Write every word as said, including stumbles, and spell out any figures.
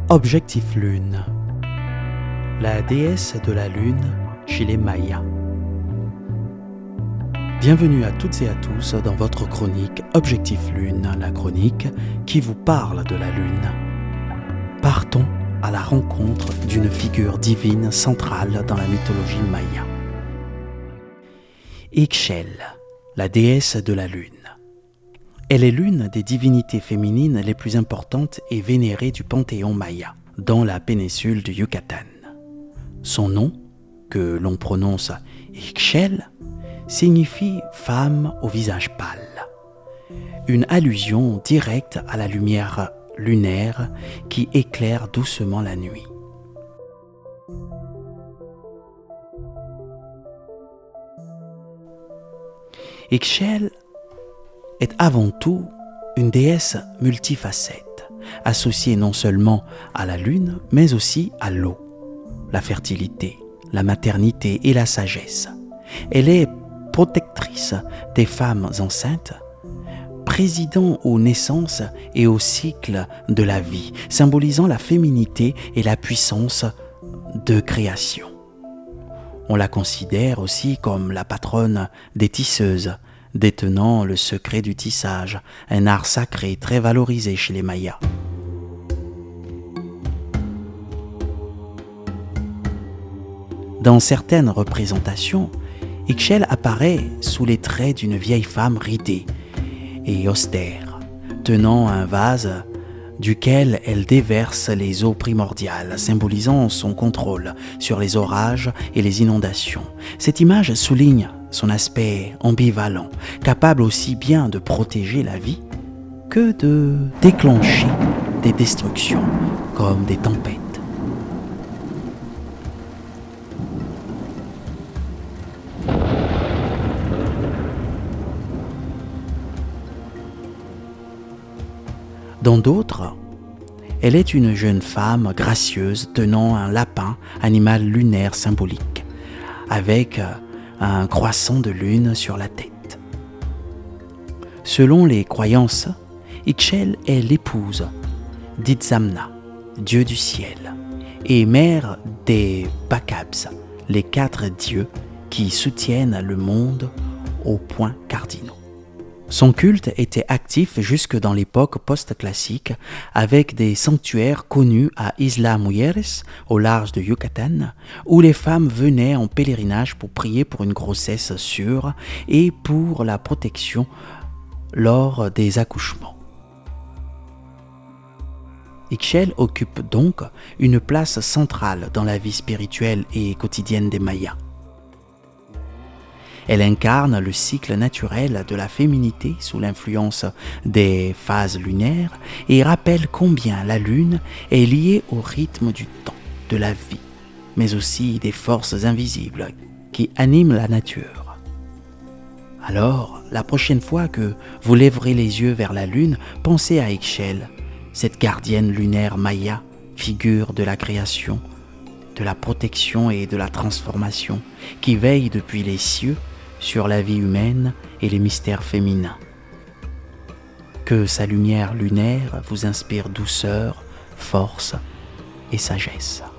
Objectif Lune, la déesse de la Lune chez les Mayas. Bienvenue à toutes et à tous dans votre chronique Objectif Lune, la chronique qui vous parle de la Lune. Partons à la rencontre d'une figure divine centrale dans la mythologie maya. Ixchel, la déesse de la Lune. Elle est l'une des divinités féminines les plus importantes et vénérées du panthéon maya, dans la péninsule du Yucatan. Son nom, que l'on prononce Ixchel, signifie « femme au visage pâle », une allusion directe à la lumière lunaire qui éclaire doucement la nuit. Ixchel est avant tout une déesse multifacette, associée non seulement à la lune, mais aussi à l'eau, la fertilité, la maternité et la sagesse. Elle est protectrice des femmes enceintes, présidant aux naissances et au cycle de la vie, symbolisant la féminité et la puissance de création. On la considère aussi comme la patronne des tisseuses, détenant le secret du tissage, un art sacré très valorisé chez les Mayas. Dans certaines représentations, Ixchel apparaît sous les traits d'une vieille femme ridée et austère, tenant un vase duquel elle déverse les eaux primordiales, symbolisant son contrôle sur les orages et les inondations. Cette image souligne son aspect ambivalent, capable aussi bien de protéger la vie que de déclencher des destructions comme des tempêtes. Dans d'autres, elle est une jeune femme gracieuse tenant un lapin, animal lunaire symbolique, avec un croissant de lune sur la tête. Selon les croyances, Ixchel est l'épouse d'Itzamna, dieu du ciel, et mère des Bacabs, les quatre dieux qui soutiennent le monde aux points cardinaux. Son culte était actif jusque dans l'époque post-classique, avec des sanctuaires connus à Isla Mujeres, au large de Yucatan, où les femmes venaient en pèlerinage pour prier pour une grossesse sûre et pour la protection lors des accouchements. Ixchel occupe donc une place centrale dans la vie spirituelle et quotidienne des Mayas. Elle incarne le cycle naturel de la féminité sous l'influence des phases lunaires et rappelle combien la lune est liée au rythme du temps, de la vie, mais aussi des forces invisibles qui animent la nature. Alors, la prochaine fois que vous lèverez les yeux vers la lune, pensez à Ixchel, cette gardienne lunaire maya, figure de la création, de la protection et de la transformation, qui veille depuis les cieux sur la vie humaine et les mystères féminins. Que sa lumière lunaire vous inspire douceur, force et sagesse.